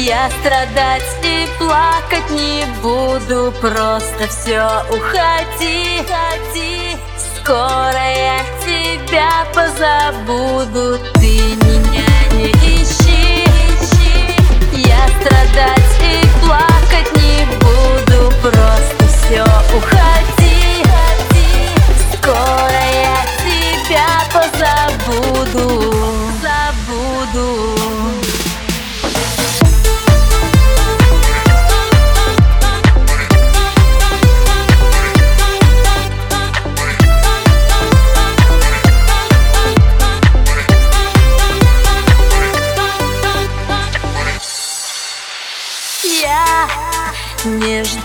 Я страдать и плакать не буду, просто все уходи. Скоро я тебя позабуду, ты меня не ищи. Я страдать и плакать не буду, просто все уходи. Скоро я тебя позабуду. Я не жду